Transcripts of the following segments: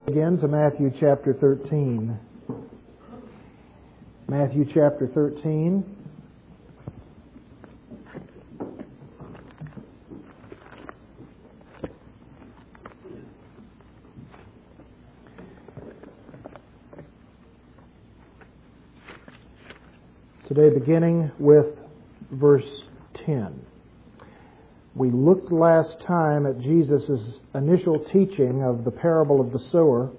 Again to Matthew chapter 13. Matthew chapter 13. Today beginning with verse 10. We looked last time at Jesus' initial teaching of the parable of the sower.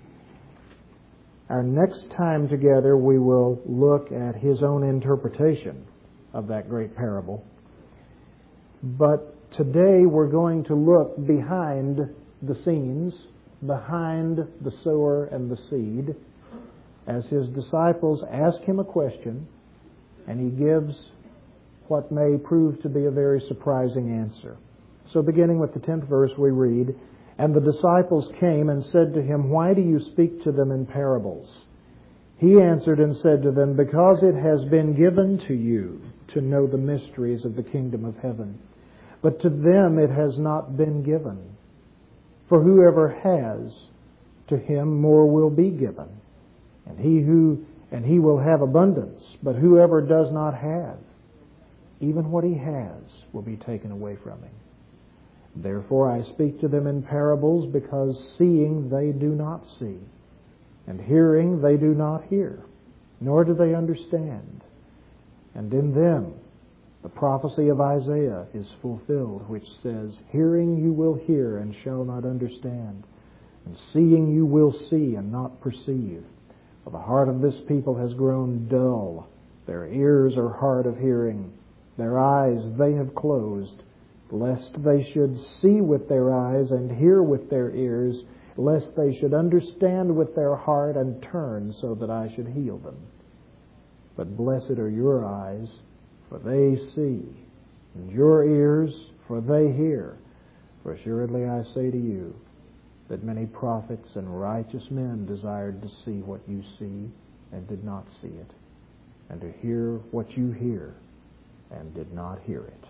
Our next time together we will look at His own interpretation of that great parable. But today we're going to look behind the scenes, behind the sower and the seed, as His disciples ask Him a question, and He gives what may prove to be a very surprising answer. So beginning with the 10th verse we read, "And the disciples came and said to Him, 'Why do you speak to them in parables?' He answered and said to them, 'Because it has been given to you to know the mysteries of the kingdom of heaven. But to them it has not been given. For whoever has, to him more will be given. And he will have abundance. But whoever does not have, even what he has will be taken away from him. Therefore I speak to them in parables, because seeing they do not see, and hearing they do not hear, nor do they understand. And in them the prophecy of Isaiah is fulfilled, which says, Hearing you will hear and shall not understand, and seeing you will see and not perceive. For the heart of this people has grown dull, their ears are hard of hearing, their eyes they have closed, lest they should see with their eyes and hear with their ears, lest they should understand with their heart and turn so that I should heal them. But blessed are your eyes, for they see, and your ears, for they hear. For assuredly I say to you, that many prophets and righteous men desired to see what you see, and did not see it, and to hear what you hear, and did not hear it."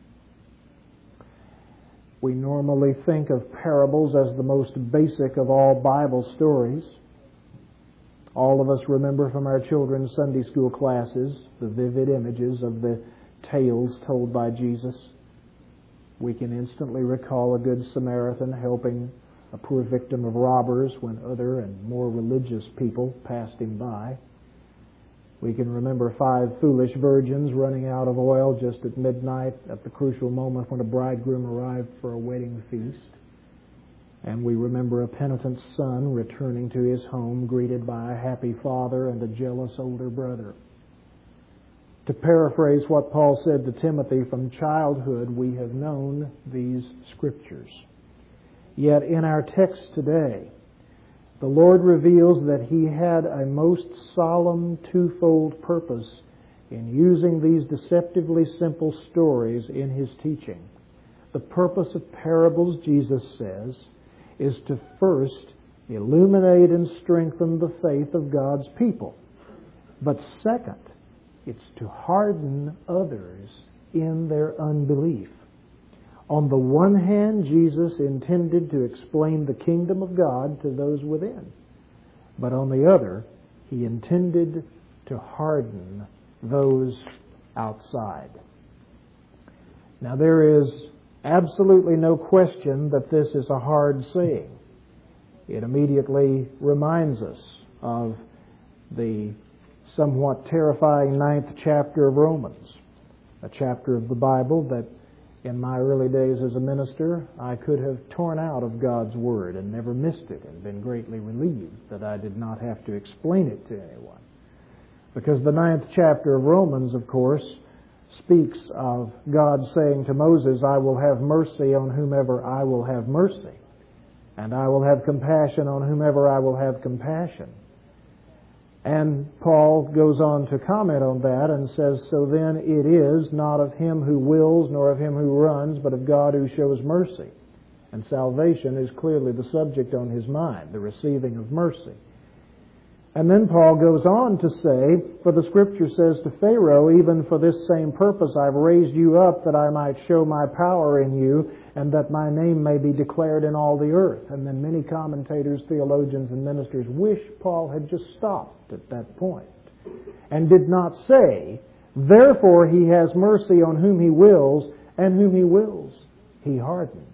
We normally think of parables as the most basic of all Bible stories. All of us remember from our children's Sunday school classes the vivid images of the tales told by Jesus. We can instantly recall a good Samaritan helping a poor victim of robbers when other and more religious people passed him by. We can remember 5 foolish virgins running out of oil just at midnight at the crucial moment when a bridegroom arrived for a wedding feast. And we remember a penitent son returning to his home greeted by a happy father and a jealous older brother. To paraphrase what Paul said to Timothy, from childhood we have known these scriptures. Yet in our text today, the Lord reveals that He had a most solemn twofold purpose in using these deceptively simple stories in His teaching. The purpose of parables, Jesus says, is to first illuminate and strengthen the faith of God's people. But second, it's to harden others in their unbelief. On the one hand, Jesus intended to explain the kingdom of God to those within. But on the other, He intended to harden those outside. Now, there is absolutely no question that this is a hard saying. It immediately reminds us of the somewhat terrifying 9th chapter of Romans, a chapter of the Bible that in my early days as a minister, I could have torn out of God's Word and never missed it, and been greatly relieved that I did not have to explain it to anyone. Because the 9th chapter of Romans, of course, speaks of God saying to Moses, I will have mercy on whomever I will have mercy, and I will have compassion on whomever I will have compassion. And Paul goes on to comment on that and says, so then it is not of him who wills nor of him who runs, but of God who shows mercy. And salvation is clearly the subject on his mind, the receiving of mercy. And then Paul goes on to say, for the Scripture says to Pharaoh, even for this same purpose I've raised you up, that I might show my power in you, and that my name may be declared in all the earth. And then many commentators, theologians, and ministers wish Paul had just stopped at that point and did not say, therefore he has mercy on whom he wills, and whom he wills he hardens.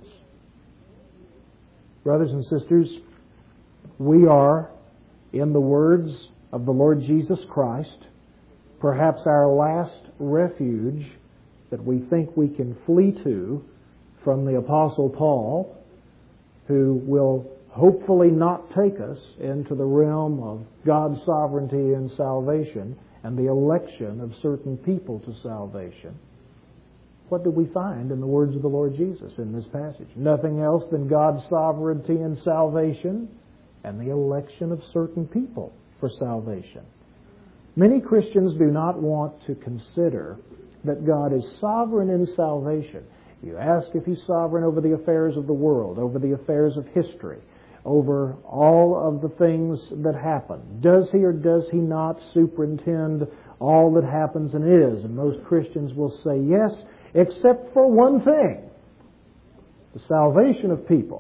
Brothers and sisters, we are, in the words of the Lord Jesus Christ, perhaps our last refuge that we think we can flee to from the Apostle Paul, who will hopefully not take us into the realm of God's sovereignty and salvation and the election of certain people to salvation. What do we find in the words of the Lord Jesus in this passage? Nothing else than God's sovereignty and salvation and the election of certain people for salvation. Many Christians do not want to consider that God is sovereign in salvation. You ask if He's sovereign over the affairs of the world, over the affairs of history, over all of the things that happen. Does He or does He not superintend all that happens and is? And most Christians will say yes, except for one thing: the salvation of people.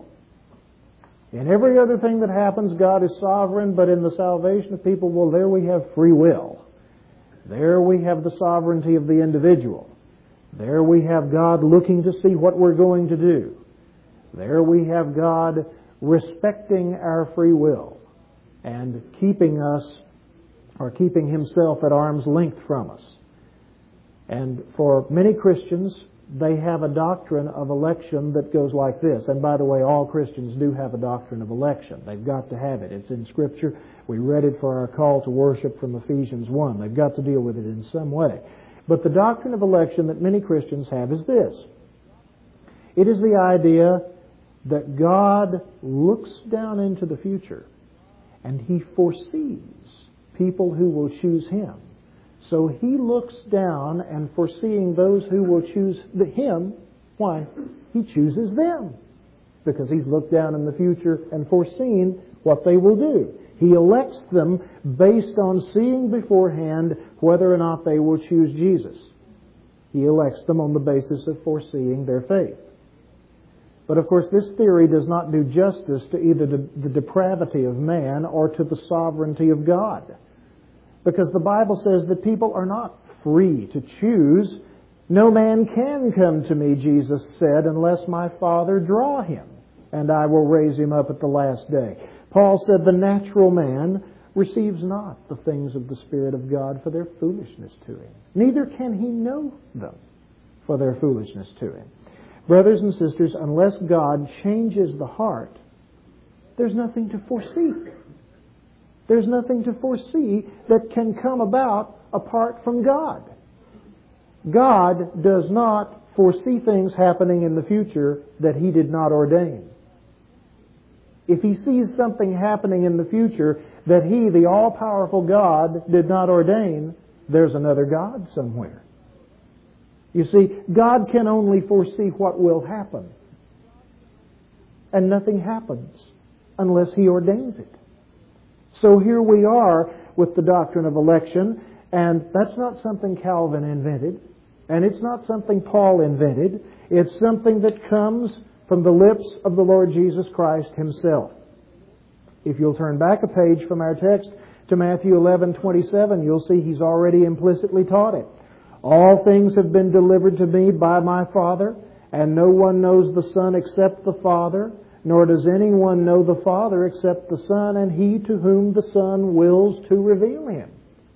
In every other thing that happens, God is sovereign, but in the salvation of people, well, there we have free will. There we have the sovereignty of the individual. There we have God looking to see what we're going to do. There we have God respecting our free will and keeping us, or keeping Himself at arm's length from us. And for many Christians, they have a doctrine of election that goes like this. And by the way, all Christians do have a doctrine of election. They've got to have it. It's in Scripture. We read it for our call to worship from Ephesians 1. They've got to deal with it in some way. But the doctrine of election that many Christians have is this. It is the idea that God looks down into the future and He foresees people who will choose Him. So He looks down and foreseeing those who will choose Him, why? He chooses them. Because He's looked down in the future and foreseen what they will do. He elects them based on seeing beforehand whether or not they will choose Jesus. He elects them on the basis of foreseeing their faith. But of course, this theory does not do justice to either the depravity of man or to the sovereignty of God. Because the Bible says that people are not free to choose. No man can come to me, Jesus said, unless my Father draw him, and I will raise him up at the last day. Paul said the natural man receives not the things of the Spirit of God, for their foolishness to him. Neither can he know them, for their foolishness to him. Brothers and sisters, unless God changes the heart, there's nothing to foresee. There's nothing to foresee that can come about apart from God. God does not foresee things happening in the future that He did not ordain. If He sees something happening in the future that He, the all-powerful God, did not ordain, there's another God somewhere. You see, God can only foresee what will happen. And nothing happens unless He ordains it. So here we are with the doctrine of election, and that's not something Calvin invented, and it's not something Paul invented. It's something that comes from the lips of the Lord Jesus Christ Himself. If you'll turn back a page from our text to Matthew 11:27, you'll see He's already implicitly taught it. All things have been delivered to me by my Father, and no one knows the Son except the Father, nor does anyone know the Father except the Son, and He to whom the Son wills to reveal Him.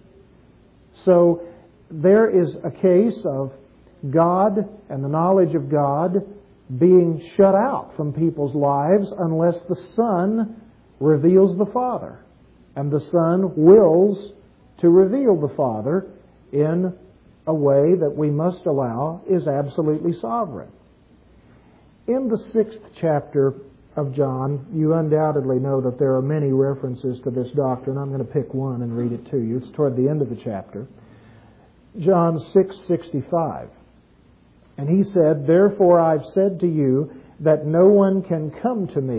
So there is a case of God and the knowledge of God being shut out from people's lives unless the Son reveals the Father. And the Son wills to reveal the Father in a way that we must allow is absolutely sovereign. In the 6th chapter of John, you undoubtedly know that there are many references to this doctrine. I'm going to pick one and read it to you. It's toward the end of the chapter. John 6:65. And He said, "Therefore I've said to you that no one can come to me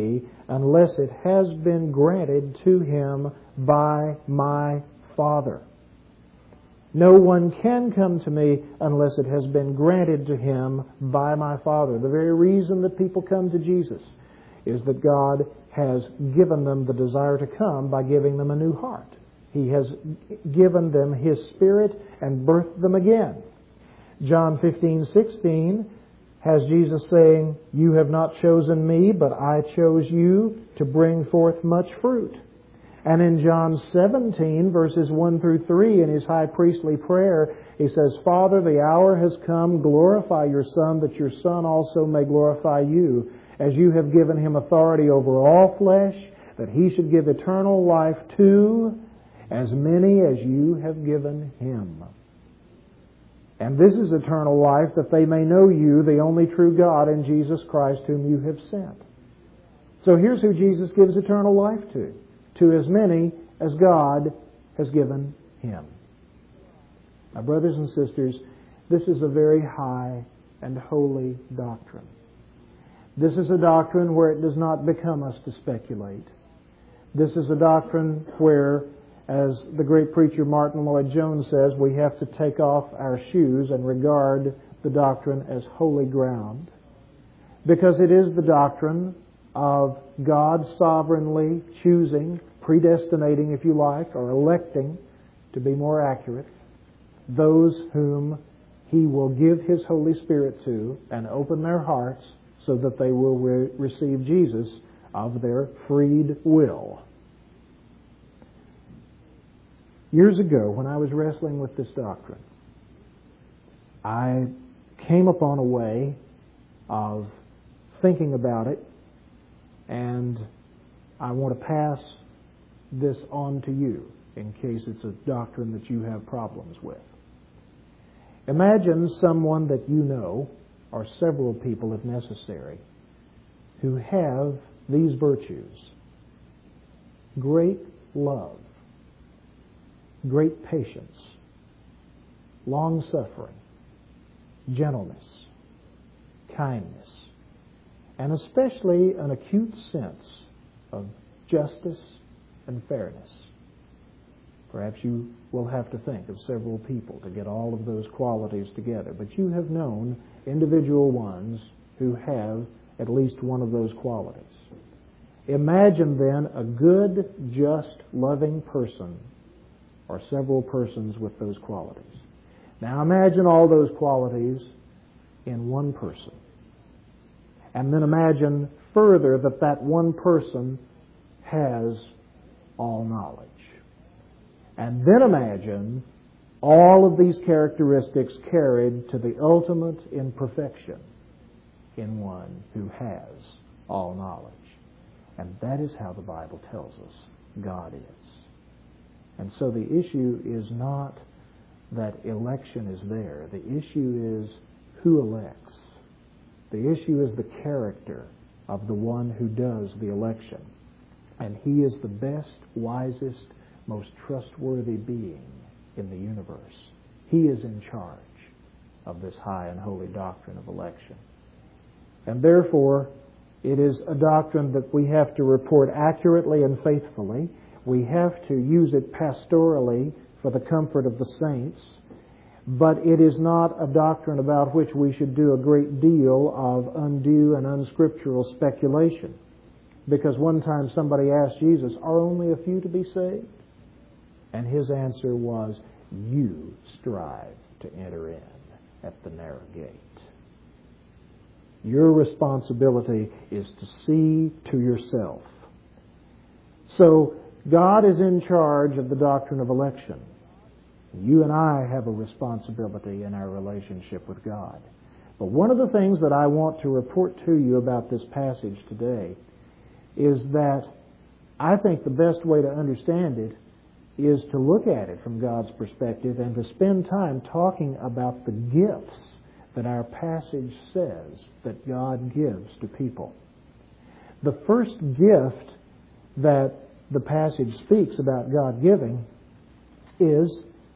unless it has been granted to him by my Father. No one can come to me unless it has been granted to him by my Father. The very reason that people come to Jesus is that God has given them the desire to come by giving them a new heart. He has given them His Spirit and birthed them again. John 15:16 has Jesus saying, "You have not chosen me, but I chose you to bring forth much fruit." And in John 17, verses 1 through 3, in His high priestly prayer, He says, "Father, the hour has come. Glorify your Son, that your Son also may glorify you, as you have given Him authority over all flesh, that He should give eternal life to as many as you have given Him. And this is eternal life, that they may know you, the only true God, and Jesus Christ, whom you have sent." So here's who Jesus gives eternal life to as many as God has given Him. Now, brothers and sisters, this is a very high and holy doctrine. This is a doctrine where it does not become us to speculate. This is a doctrine where, as the great preacher Martin Lloyd-Jones says, we have to take off our shoes and regard the doctrine as holy ground, because it is the doctrine of God sovereignly choosing, predestinating, if you like, or electing, to be more accurate, those whom He will give His Holy Spirit to and open their hearts so that they will receive Jesus of their freed will. Years ago, when I was wrestling with this doctrine, I came upon a way of thinking about it, and I want to pass this on to you in case it's a doctrine that you have problems with. Imagine someone that you know, or several people if necessary, who have these virtues: great love, great patience, long-suffering, gentleness, kindness, and especially an acute sense of justice and fairness. Perhaps you will have to think of several people to get all of those qualities together, but you have known individual ones who have at least one of those qualities. Imagine then a good, just, loving person, or several persons with those qualities. Now imagine all those qualities in one person. And then imagine further that that one person has all knowledge. And then imagine all of these characteristics carried to the ultimate in perfection in one who has all knowledge. And that is how the Bible tells us God is. And so the issue is not that election is there. The issue is who elects. The issue is the character of the one who does the election. And He is the best, wisest, most trustworthy being in the universe. He is in charge of this high and holy doctrine of election. And therefore, it is a doctrine that we have to report accurately and faithfully. We have to use it pastorally for the comfort of the saints. But it is not a doctrine about which we should do a great deal of undue and unscriptural speculation. Because one time somebody asked Jesus, "Are only a few to be saved?" And His answer was, "You strive to enter in at the narrow gate." Your responsibility is to see to yourself. So, God is in charge of the doctrine of election. You and I have a responsibility in our relationship with God. But one of the things that I want to report to you about this passage today is that I think the best way to understand it is to look at it from God's perspective and to spend time talking about the gifts that our passage says that God gives to people. The first gift that the passage speaks about God giving is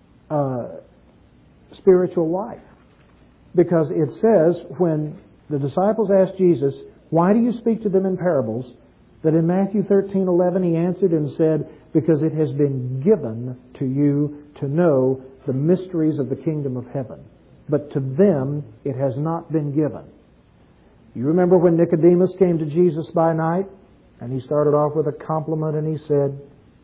spiritual life. Because it says when the disciples asked Jesus, "Why do you speak to them in parables?" That in Matthew 13:11 He answered and said, because it has been given to you to know the mysteries of the kingdom of heaven. But to them it has not been given. You remember when Nicodemus came to Jesus by night? And he started off with a compliment and he said,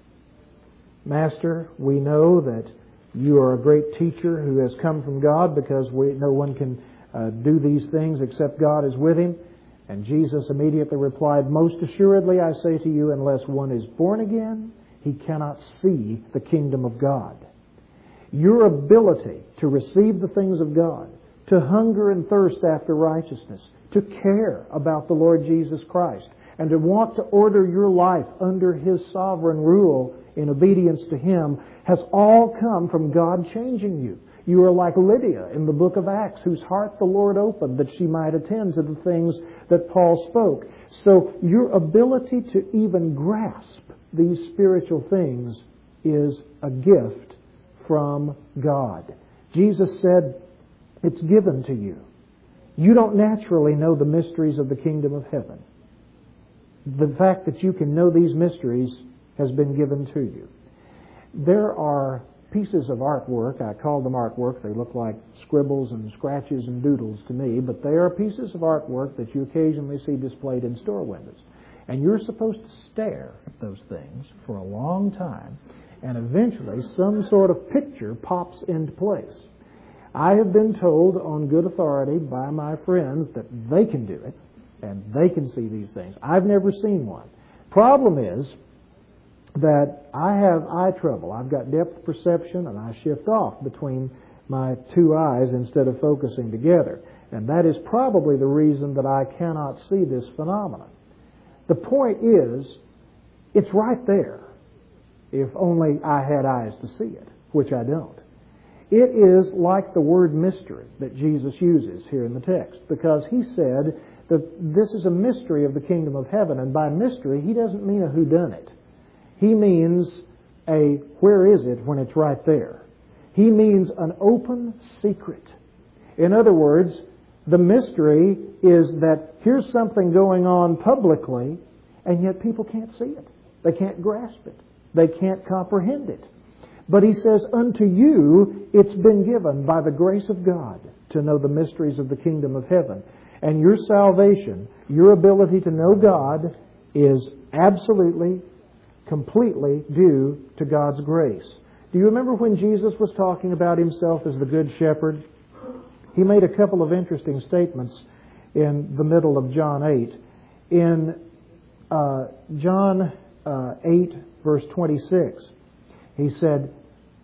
Master, we know that you are a great teacher who has come from God, because no one can do these things except God is with him. And Jesus immediately replied, most assuredly I say to you, unless one is born again, he cannot see the kingdom of God. Your ability to receive the things of God, to hunger and thirst after righteousness, to care about the Lord Jesus Christ, and to want to order your life under His sovereign rule in obedience to Him, has all come from God changing you. You are like Lydia in the book of Acts, whose heart the Lord opened that she might attend to the things that Paul spoke. So your ability to even grasp these spiritual things is a gift from God. Jesus said, it's given to you. You don't naturally know the mysteries of the kingdom of heaven. The fact that you can know these mysteries has been given to you. There are pieces of artwork. I call them artwork. They look like scribbles and scratches and doodles to me, but they are pieces of artwork that you occasionally see displayed in store windows. And you're supposed to stare at those things for a long time, and eventually some sort of picture pops into place. I have been told on good authority by my friends that they can do it, and they can see these things. I've never seen one. Problem is that I have eye trouble. I've got depth perception, and I shift off between my two eyes instead of focusing together. And that is probably the reason that I cannot see this phenomenon. The point is, it's right there, if only I had eyes to see it, which I don't. It is like the word mystery that Jesus uses here in the text, because He said that this is a mystery of the kingdom of heaven, and by mystery He doesn't mean a whodunit. He means a where is it when it's right there. He means an open secret. In other words, the mystery is that here's something going on publicly, and yet people can't see it. They can't grasp it. They can't comprehend it. But He says, unto you it's been given by the grace of God to know the mysteries of the kingdom of heaven. And your salvation, your ability to know God, is absolutely, completely due to God's grace. Do you remember when Jesus was talking about Himself as the Good Shepherd? He made a couple of interesting statements in the middle of John 8. In John 8, verse 26, He said,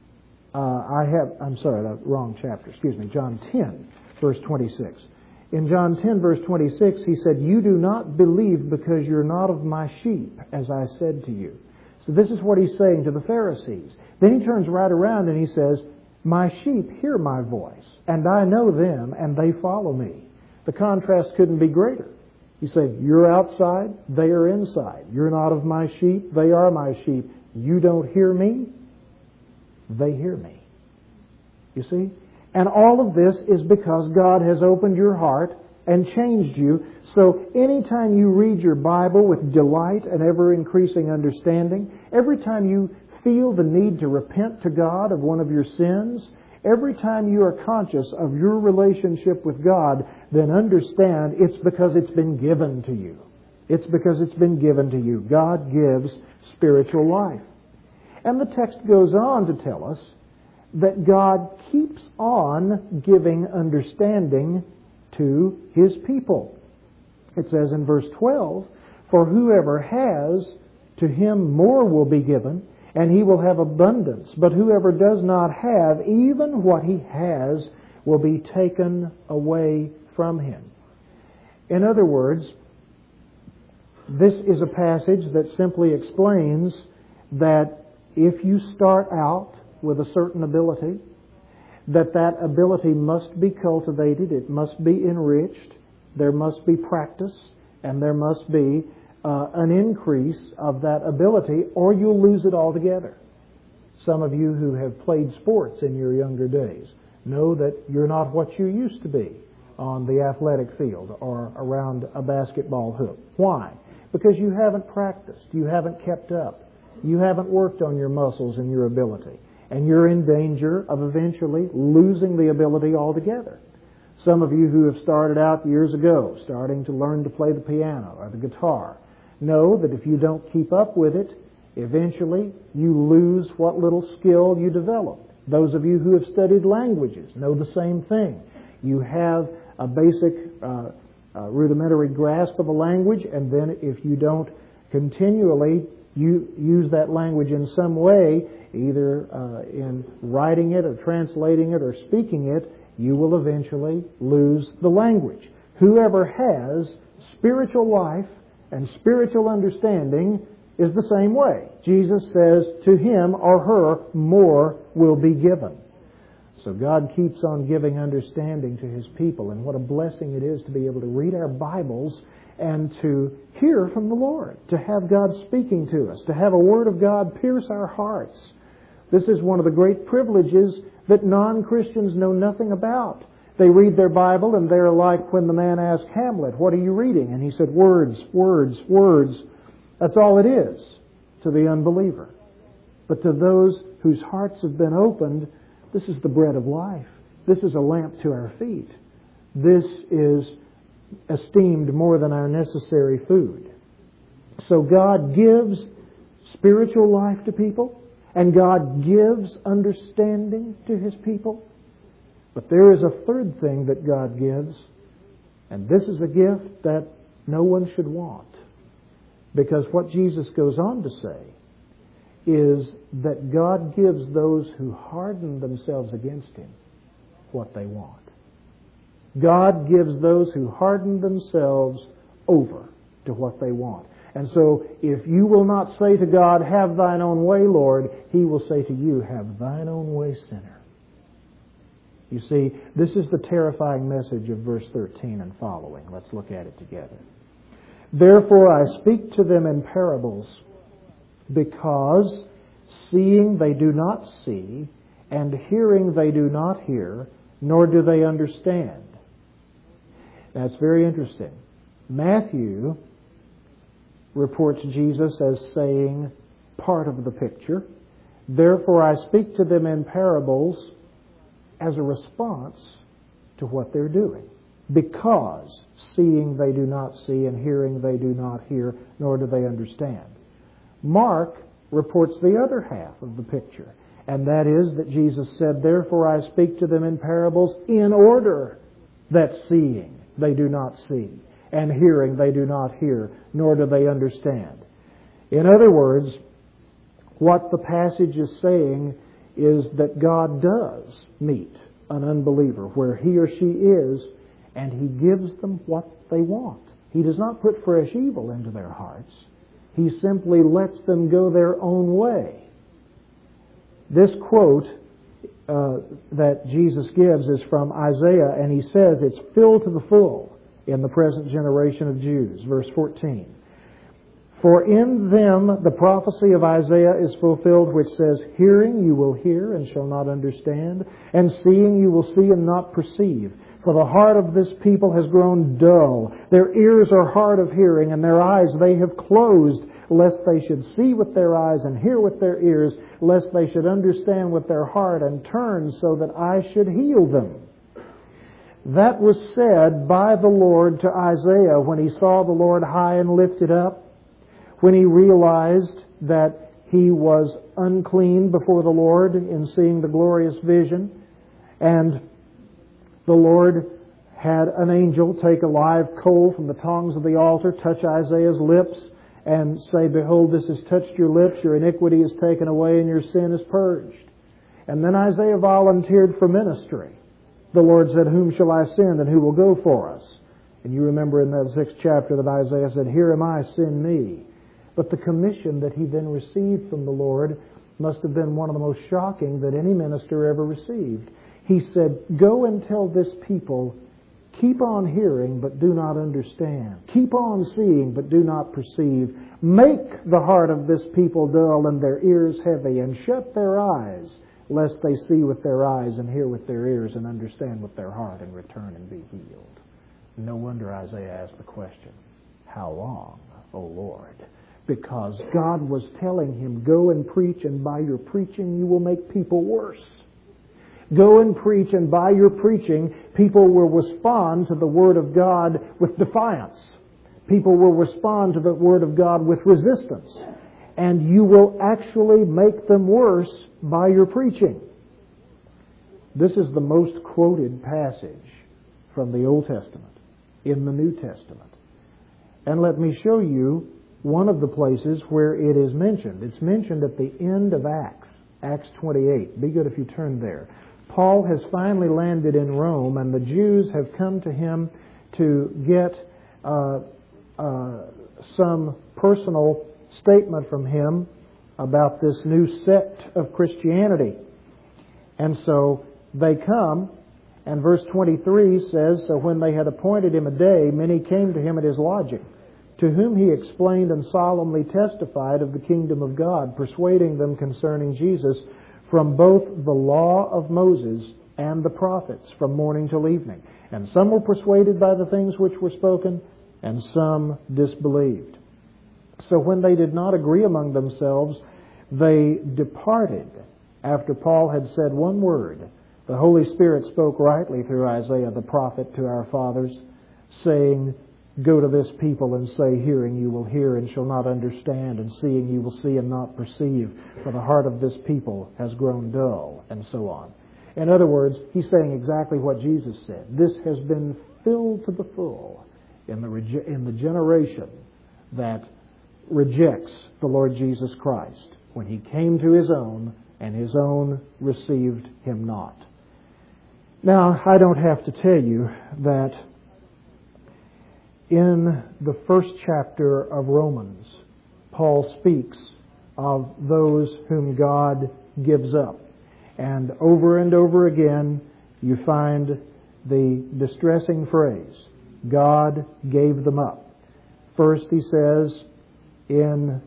John 10, verse 26. In John 10, verse 26, He said, you do not believe because you're not of my sheep, as I said to you. So this is what He's saying to the Pharisees. Then He turns right around and He says, my sheep hear my voice, and I know them, and they follow me. The contrast couldn't be greater. He said, you're outside, they are inside. You're not of my sheep, they are my sheep. You don't hear me, they hear me. You see? And all of this is because God has opened your heart and changed you. So anytime you read your Bible with delight and ever-increasing understanding, every time you feel the need to repent to God of one of your sins, every time you are conscious of your relationship with God, then understand it's because it's been given to you. It's because it's been given to you. God gives spiritual life. And the text goes on to tell us that God keeps on giving understanding to His people. It says in verse 12, for whoever has, to him more will be given, and he will have abundance. But whoever does not have, even what he has will be taken away from him. In other words, this is a passage that simply explains that if you start out with a certain ability, that ability must be cultivated, it must be enriched, there must be practice, and there must be an increase of that ability, or you'll lose it altogether. Some of you who have played sports in your younger days know that you're not what you used to be on the athletic field or around a basketball hoop. Why? Because you haven't practiced. You haven't kept up. You haven't worked on your muscles and your ability. And you're in danger of eventually losing the ability altogether. Some of you who have started out years ago, starting to learn to play the piano or the guitar, know that if you don't keep up with it, eventually you lose what little skill you developed. Those of you who have studied languages know the same thing. You have a basic rudimentary grasp of a language, and then if you don't continually use that language in some way, either in writing it or translating it or speaking it, you will eventually lose the language. Whoever has spiritual life and spiritual understanding is the same way. Jesus says, to him or her, more will be given. So God keeps on giving understanding to His people, and what a blessing it is to be able to read our Bibles and to hear from the Lord, to have God speaking to us, to have a Word of God pierce our hearts. This is one of the great privileges that non-Christians know nothing about. They read their Bible and they're like when the man asked Hamlet, "What are you reading?" And he said, "Words, words, words." That's all it is to the unbeliever. But to those whose hearts have been opened, this is the bread of life. This is a lamp to our feet. This is esteemed more than our necessary food. So God gives spiritual life to people, and God gives understanding to His people. But there is a third thing that God gives, and this is a gift that no one should want. Because what Jesus goes on to say is that God gives those who harden themselves against Him what they want. God gives those who harden themselves over to what they want. And so if you will not say to God, "Have thine own way, Lord," He will say to you, "Have thine own way, sinner." You see, this is the terrifying message of verse 13 and following. Let's look at it together. "Therefore I speak to them in parables, because seeing they do not see, and hearing they do not hear, nor do they understand." That's very interesting. Matthew reports Jesus as saying part of the picture. "Therefore I speak to them in parables," as a response to what they're doing. Because seeing they do not see, and hearing they do not hear, nor do they understand. Mark reports the other half of the picture, and that is that Jesus said, "Therefore I speak to them in parables, in order that seeing they do not see, and hearing they do not hear, nor do they understand." In other words, what the passage is saying is that God does meet an unbeliever where he or she is, and He gives them what they want. He does not put fresh evil into their hearts. He simply lets them go their own way. This quote that Jesus gives is from Isaiah, and he says it's filled to the full in the present generation of Jews. Verse 14. "For in them the prophecy of Isaiah is fulfilled, which says, Hearing you will hear and shall not understand, and seeing you will see and not perceive. For the heart of this people has grown dull. Their ears are hard of hearing, and their eyes they have closed, lest they should see with their eyes and hear with their ears, lest they should understand with their heart and turn so that I should heal them." That was said by the Lord to Isaiah when he saw the Lord high and lifted up, when he realized that he was unclean before the Lord in seeing the glorious vision, and the Lord had an angel take a live coal from the tongs of the altar, touch Isaiah's lips, and say, "Behold, this has touched your lips, your iniquity is taken away, and your sin is purged." And then Isaiah volunteered for ministry. The Lord said, "Whom shall I send, and who will go for us?" And you remember in that 6th chapter that Isaiah said, "Here am I, send me." But the commission that he then received from the Lord must have been one of the most shocking that any minister ever received. He said, "Go and tell this people, keep on hearing, but do not understand. Keep on seeing, but do not perceive. Make the heart of this people dull and their ears heavy, and shut their eyes, lest they see with their eyes and hear with their ears and understand with their heart and return and be healed." No wonder Isaiah asked the question, how long? O Lord. Because God was telling him, go and preach, and by your preaching you will make people worse. Go and preach, and by your preaching, people will respond to the Word of God with defiance. People will respond to the Word of God with resistance. And you will actually make them worse by your preaching. This is the most quoted passage from the Old Testament in the New Testament. And let me show you one of the places where it is mentioned. It's mentioned at the end of Acts, Acts 28. Be good if you turn there. Paul has finally landed in Rome, and the Jews have come to him to get some personal statement from him about this new sect of Christianity. And so they come, and verse 23 says, so when they had appointed him a day, many came to him at his lodging, to whom he explained and solemnly testified of the kingdom of God, persuading them concerning Jesus from both the law of Moses and the prophets, from morning till evening. And some were persuaded by the things which were spoken, and some disbelieved. So when they did not agree among themselves, they departed. After Paul had said one word, the Holy Spirit spoke rightly through Isaiah the prophet to our fathers, saying, go to this people and say, hearing you will hear and shall not understand, and seeing you will see and not perceive, for the heart of this people has grown dull, and so on. In other words, he's saying exactly what Jesus said. This has been filled to the full in the generation that rejects the Lord Jesus Christ, when he came to his own, and his own received him not. Now, I don't have to tell you that in the first chapter of Romans, Paul speaks of those whom God gives up. And over again, you find the distressing phrase, God gave them up. First, he says in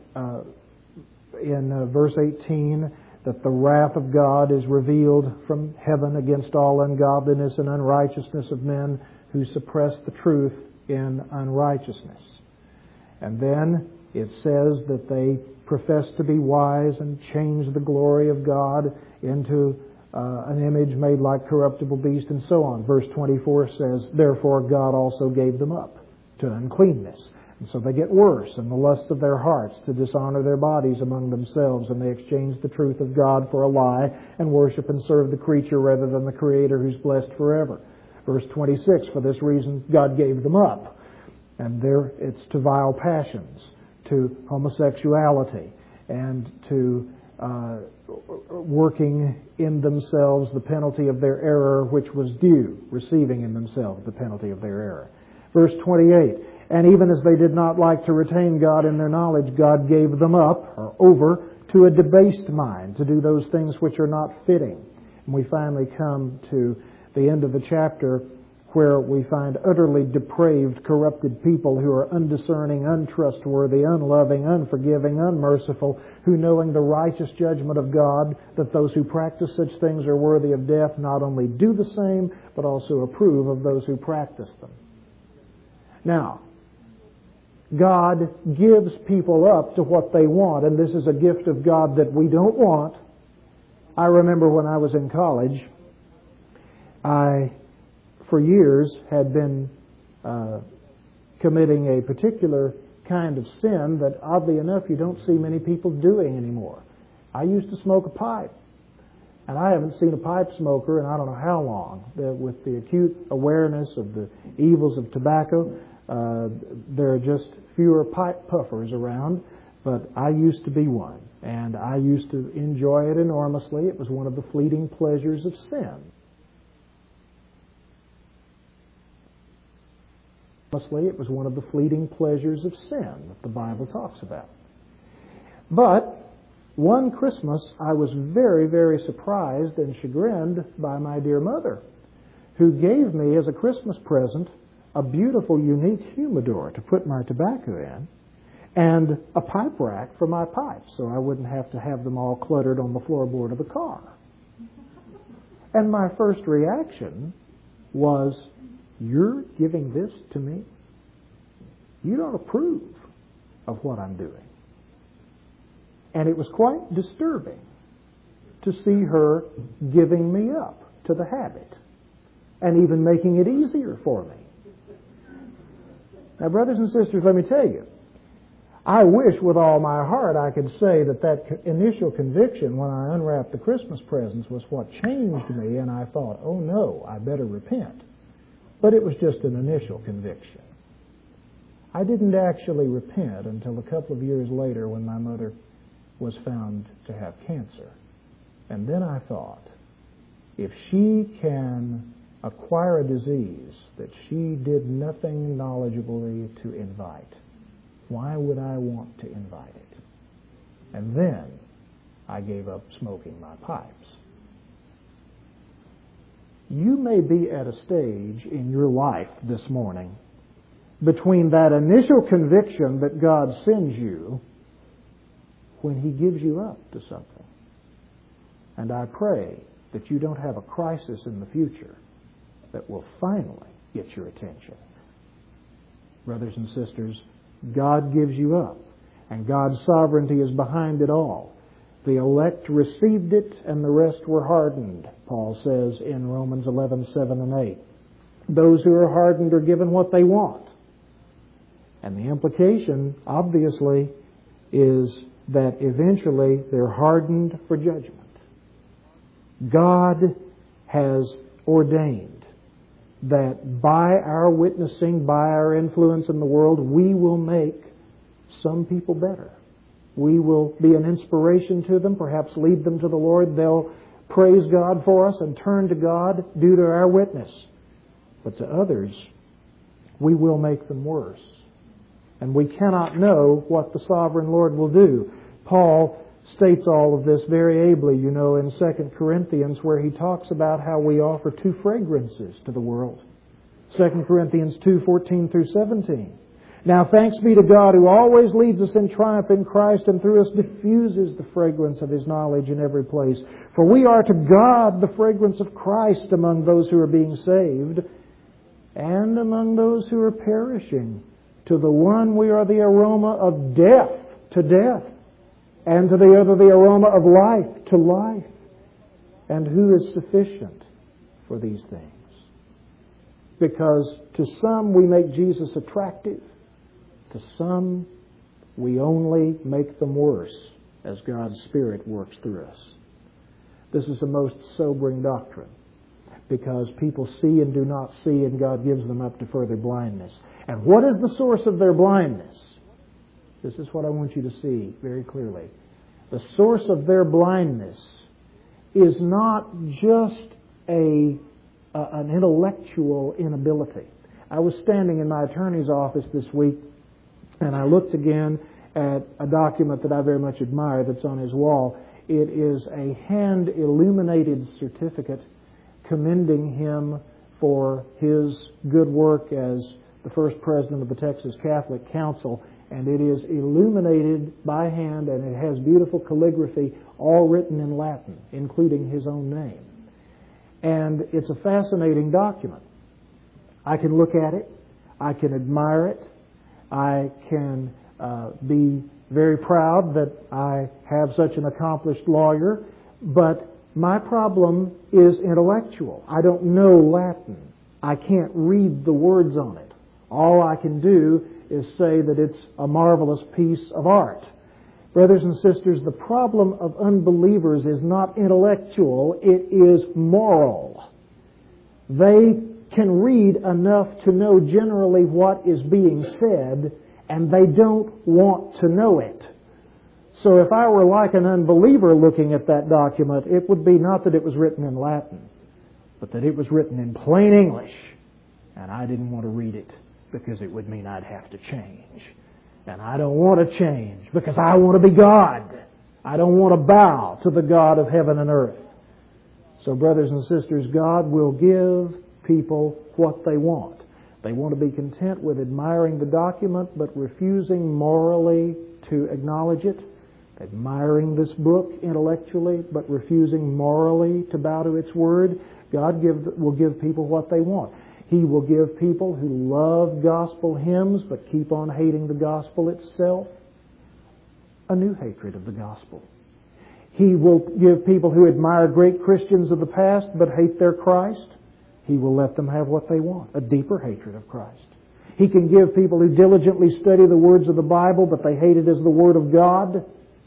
verse 18 that the wrath of God is revealed from heaven against all ungodliness and unrighteousness of men who suppress the truth in unrighteousness. And then it says that they profess to be wise and change the glory of God into an image made like corruptible beast, and so on. Verse 24 says, therefore God also gave them up to uncleanness. And so they get worse in the lusts of their hearts, to dishonor their bodies among themselves, and they exchange the truth of God for a lie, and worship and serve the creature rather than the Creator, who's blessed forever. Verse 26, for this reason God gave them up. And there it's to vile passions, to homosexuality, and to working in themselves the penalty of their error, which was due, receiving in themselves the penalty of their error. Verse 28, and even as they did not like to retain God in their knowledge, God gave them up, or over, to a debased mind, to do those things which are not fitting. And we finally come to the end of the chapter, where we find utterly depraved, corrupted people who are undiscerning, untrustworthy, unloving, unforgiving, unmerciful, who, knowing the righteous judgment of God, that those who practice such things are worthy of death, not only do the same, but also approve of those who practice them. Now, God gives people up to what they want, and this is a gift of God that we don't want. I remember when I was in college, I, for years, had been committing a particular kind of sin that, oddly enough, you don't see many people doing anymore. I used to smoke a pipe, and I haven't seen a pipe smoker in I don't know how long. With the acute awareness of the evils of tobacco, there are just fewer pipe puffers around, but I used to be one, and I used to enjoy it enormously. It was one of the fleeting pleasures of sin. It was one of the fleeting pleasures of sin that the Bible talks about. But one Christmas, I was very, very surprised and chagrined by my dear mother, who gave me as a Christmas present a beautiful, unique humidor to put my tobacco in, and a pipe rack for my pipes, so I wouldn't have to have them all cluttered on the floorboard of the car. And my first reaction was, you're giving this to me? You don't approve. of what I'm doing. And it was quite disturbing to see her giving me up to the habit and even making it easier for me. Now, brothers and sisters, let me tell you, I wish with all my heart I could say that initial conviction when I unwrapped the Christmas presents was what changed me, and I thought, oh no, I better repent. But it was just an initial conviction. I didn't actually repent until a couple of years later when my mother was found to have cancer. And then I thought, if she can acquire a disease that she did nothing knowledgeably to invite, why would I want to invite it? And then I gave up smoking my pipes. You may be at a stage in your life this morning between that initial conviction that God sends you when He gives you up to something. And I pray that you don't have a crisis in the future that will finally get your attention. Brothers and sisters, God gives you up, and God's sovereignty is behind it all. The elect received it, and the rest were hardened, Paul says in Romans 11:7 and 8. Those who are hardened are given what they want. And the implication, obviously, is that eventually they're hardened for judgment. God has ordained that by our witnessing, by our influence in the world, we will make some people better. We will be an inspiration to them, perhaps lead them to the Lord. They'll praise God for us and turn to God due to our witness. But to others, we will make them worse. And we cannot know what the sovereign Lord will do. Paul states all of this very ably, you know, in 2 Corinthians, where he talks about how we offer two fragrances to the world. 2 Corinthians 2:14 through 17. Now thanks be to God who always leads us in triumph in Christ and through us diffuses the fragrance of His knowledge in every place. For we are to God the fragrance of Christ among those who are being saved and among those who are perishing. To the one we are the aroma of death to death, and to the other the aroma of life to life. And who is sufficient for these things? Because to some we make Jesus attractive. To some we only make them worse as God's Spirit works through us. This is a most sobering doctrine, because people see and do not see, and God gives them up to further blindness. And what is the source of their blindness? This is what I want you to see very clearly. The source of their blindness is not just an intellectual inability. I was standing in my attorney's office this week, and I looked again at a document that I very much admire that's on his wall. It is a hand-illuminated certificate commending him for his good work as the first president of the Texas Catholic Council, and it is illuminated by hand, and it has beautiful calligraphy, all written in Latin, including his own name. And it's a fascinating document. I can look at it, I can admire it, I can be very proud that I have such an accomplished lawyer, but my problem is intellectual. I don't know Latin. I can't read the words on it. All I can do is say that it's a marvelous piece of art. Brothers and sisters, the problem of unbelievers is not intellectual, it is moral. They can read enough to know generally what is being said, and they don't want to know it. So if I were like an unbeliever looking at that document, it would be not that it was written in Latin, but that it was written in plain English, and I didn't want to read it because it would mean I'd have to change. And I don't want to change because I want to be God. I don't want to bow to the God of heaven and earth. So brothers and sisters, God will give people what they want. They want to be content with admiring the document but refusing morally to acknowledge it. Admiring this book intellectually but refusing morally to bow to its word. God will give people what they want. He will give people who love gospel hymns but keep on hating the gospel itself a new hatred of the gospel. He will give people who admire great Christians of the past but hate their Christ, He will let them have what they want, a deeper hatred of Christ. He can give people who diligently study the words of the Bible but they hate it as the Word of God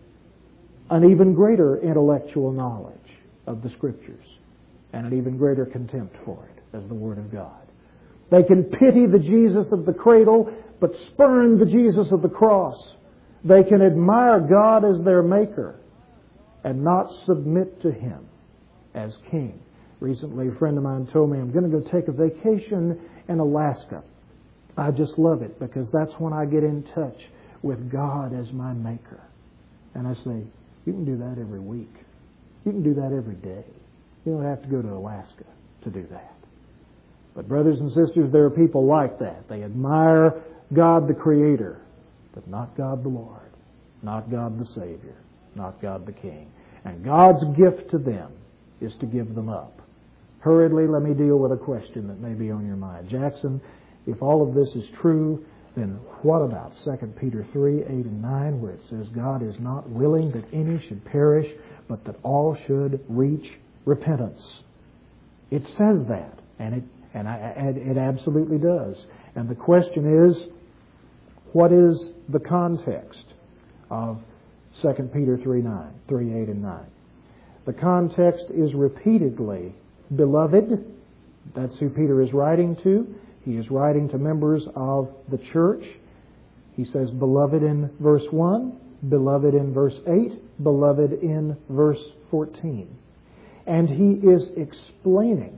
an even greater intellectual knowledge of the Scriptures and an even greater contempt for it as the Word of God. They can pity the Jesus of the cradle but spurn the Jesus of the cross. They can admire God as their Maker and not submit to Him as King. Recently, a friend of mine told me, I'm going to go take a vacation in Alaska. I just love it because that's when I get in touch with God as my Maker. And I say, you can do that every week. You can do that every day. You don't have to go to Alaska to do that. But brothers and sisters, there are people like that. They admire God the Creator, but not God the Lord, not God the Savior, not God the King. And God's gift to them is to give them up. Hurriedly, let me deal with a question that may be on your mind. Jackson, if all of this is true, then what about 2 Peter 3, 8 and 9, where it says, God is not willing that any should perish, but that all should reach repentance? It says that, and it absolutely does. And the question is, what is the context of 2 Peter 3, 8 and 9? The context is repeatedly, beloved. That's who Peter is writing to. He is writing to members of the church. He says, beloved in verse 1, beloved in verse 8, beloved in verse 14. And he is explaining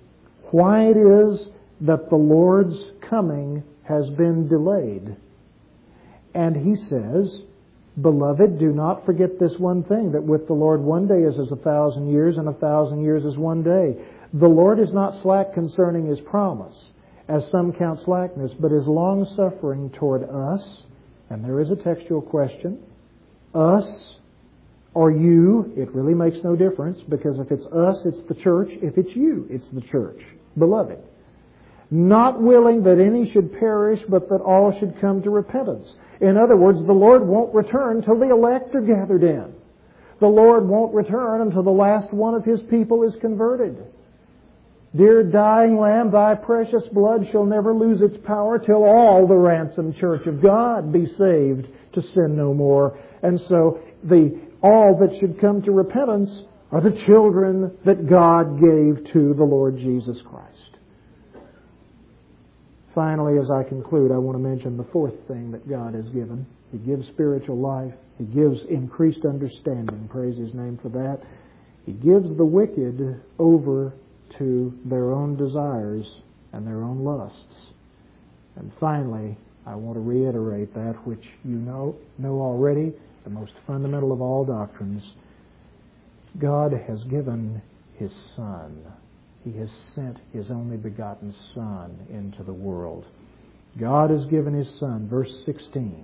why it is that the Lord's coming has been delayed. And he says, beloved, do not forget this one thing, that with the Lord 1 day is as 1,000 years, and 1,000 years is 1 day. The Lord is not slack concerning His promise, as some count slackness, but is long-suffering toward us. And there is a textual question. Us or you, it really makes no difference, because if it's us, it's the church. If it's you, it's the church. Beloved, not willing that any should perish, but that all should come to repentance. In other words, the Lord won't return till the elect are gathered in. The Lord won't return until the last one of His people is converted. Dear dying Lamb, Thy precious blood shall never lose its power till all the ransomed church of God be saved to sin no more. And so all that should come to repentance are the children that God gave to the Lord Jesus Christ. Finally, as I conclude, I want to mention the fourth thing that God has given. He gives spiritual life. He gives increased understanding. Praise His name for that. He gives the wicked over to their own desires and their own lusts. And finally, I want to reiterate that which you know already, the most fundamental of all doctrines. God has given His Son. He has sent His only begotten Son into the world. God has given His Son. Verse 16.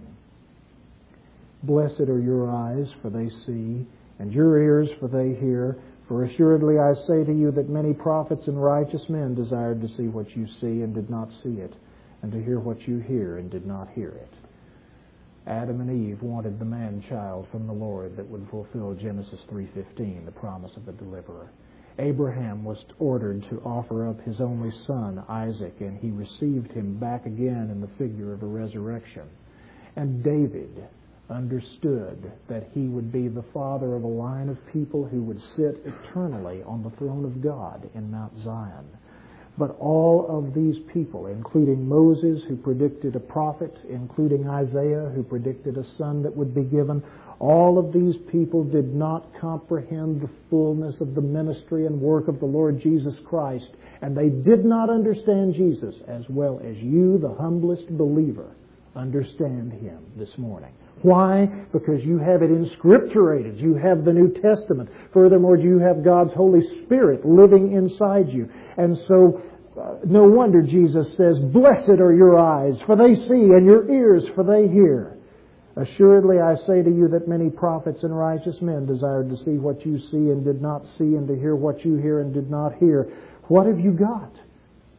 Blessed are your eyes, for they see, and your ears, for they hear. For assuredly I say to you that many prophets and righteous men desired to see what you see and did not see it, and to hear what you hear and did not hear it. Adam and Eve wanted the man-child from the Lord that would fulfill Genesis 3:15, the promise of the deliverer. Abraham was ordered to offer up his only son, Isaac, and he received him back again in the figure of a resurrection. And David understood that he would be the father of a line of people who would sit eternally on the throne of God in Mount Zion. But all of these people, including Moses, who predicted a prophet, including Isaiah, who predicted a son that would be given, all of these people did not comprehend the fullness of the ministry and work of the Lord Jesus Christ, and they did not understand Jesus as well as you, the humblest believer, understand Him this morning. Why? Because you have it inscripturated. You have the New Testament. Furthermore, you have God's Holy Spirit living inside you. And so, no wonder Jesus says, blessed are your eyes, for they see, and your ears, for they hear. Assuredly, I say to you that many prophets and righteous men desired to see what you see and did not see, and to hear what you hear and did not hear. What have you got?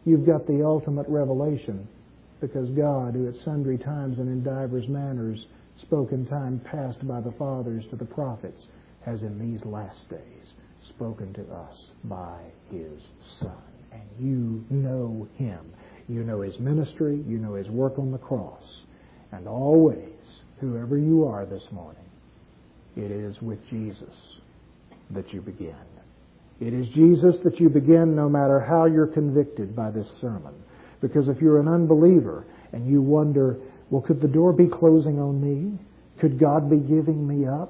You've got the ultimate revelation, because God, who at sundry times and in divers manners spoke in time past by the fathers to the prophets, has in these last days spoken to us by His Son. And you know Him. You know His ministry. You know His work on the cross. And always, whoever you are this morning, it is with Jesus that you begin. It is Jesus that you begin, no matter how you're convicted by this sermon. Because if you're an unbeliever and you wonder, well, could the door be closing on me? Could God be giving me up?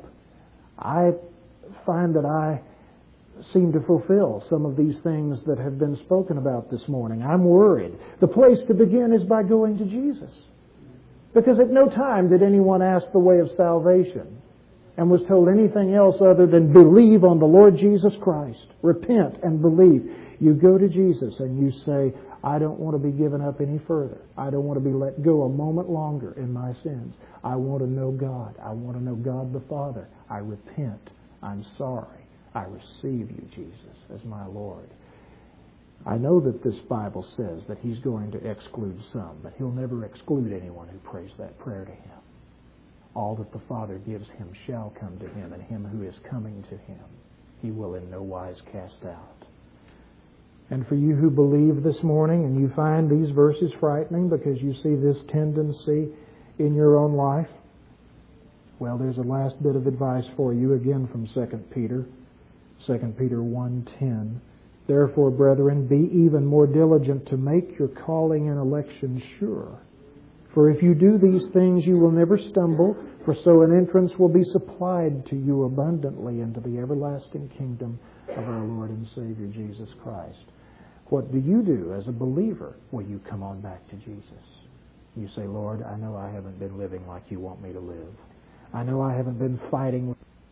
I find that I seem to fulfill some of these things that have been spoken about this morning. I'm worried. The place to begin is by going to Jesus. Because at no time did anyone ask the way of salvation and was told anything else other than believe on the Lord Jesus Christ. Repent and believe. You go to Jesus and you say, I don't want to be given up any further. I don't want to be let go a moment longer in my sins. I want to know God. I want to know God the Father. I repent. I'm sorry. I receive you, Jesus, as my Lord. I know that this Bible says that He's going to exclude some, but He'll never exclude anyone who prays that prayer to Him. All that the Father gives Him shall come to Him, and him who is coming to Him He will in no wise cast out. And for you who believe this morning and you find these verses frightening because you see this tendency in your own life, well, there's a last bit of advice for you, again from 2 Peter. 2 Peter 1:10. Therefore, brethren, be even more diligent to make your calling and election sure. For if you do these things, you will never stumble, for so an entrance will be supplied to you abundantly into the everlasting kingdom of our Lord and Savior Jesus Christ. What do you do as a believer? Well, you come on back to Jesus. You say, Lord, I know I haven't been living like you want me to live. I know I haven't been fighting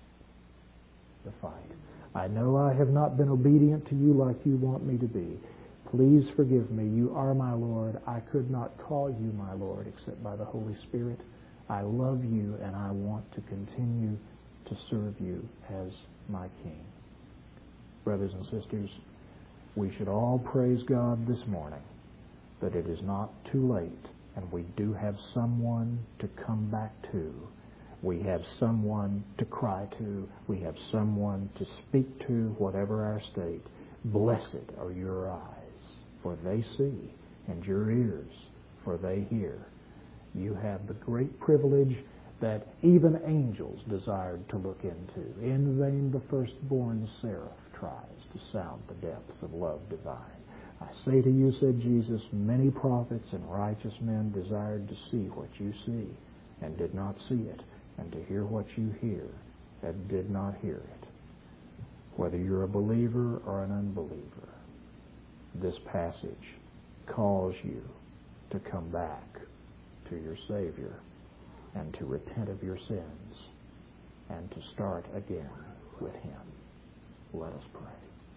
the fight. I know I have not been obedient to you like you want me to be. Please forgive me. You are my Lord. I could not call you my Lord except by the Holy Spirit. I love you and I want to continue to serve you as my King. Brothers and sisters, we should all praise God this morning that it is not too late and we do have someone to come back to. We have someone to cry to. We have someone to speak to, whatever our state. Blessed are your eyes, for they see, and your ears, for they hear. You have the great privilege that even angels desired to look into. In vain the firstborn seraph tries to sound the depths of love divine. I say to you, said Jesus, many prophets and righteous men desired to see what you see, and did not see it, and to hear what you hear, and did not hear it. Whether you're a believer or an unbeliever, this passage calls you to come back to your Savior and to repent of your sins and to start again with Him. Let us pray.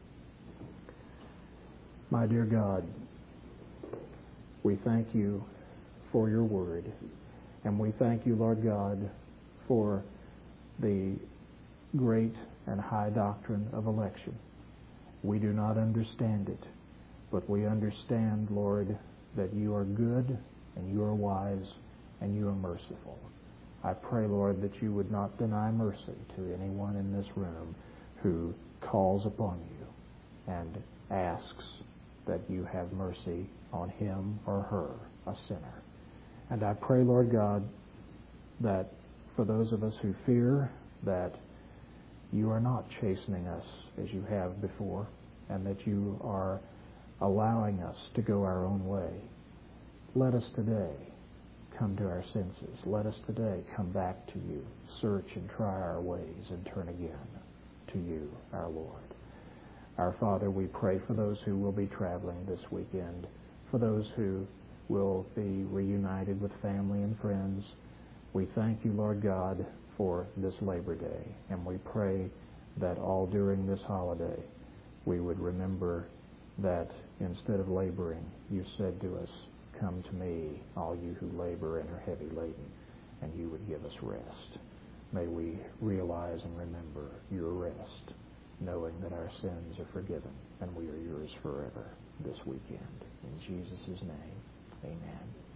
My dear God, we thank you for your word, and we thank you, Lord God, for the great and high doctrine of election. We do not understand it, but we understand, Lord, that you are good and you are wise and you are merciful. I pray, Lord, that you would not deny mercy to anyone in this room who calls upon you and asks that you have mercy on him or her, a sinner. And I pray, Lord God, that for those of us who fear that you are not chastening us as you have before, and that you are allowing us to go our own way, let us today come to our senses. Let us today come back to you, search and try our ways, and turn again to you, our Lord. Our Father, we pray for those who will be traveling this weekend, for those who will be reunited with family and friends. We thank you, Lord God, for this Labor Day, and we pray that all during this holiday we would remember that instead of laboring, you said to us, come to me, all you who labor and are heavy laden, and you would give us rest. May we realize and remember your rest knowing that our sins are forgiven and we are yours forever this weekend. In Jesus' name, amen.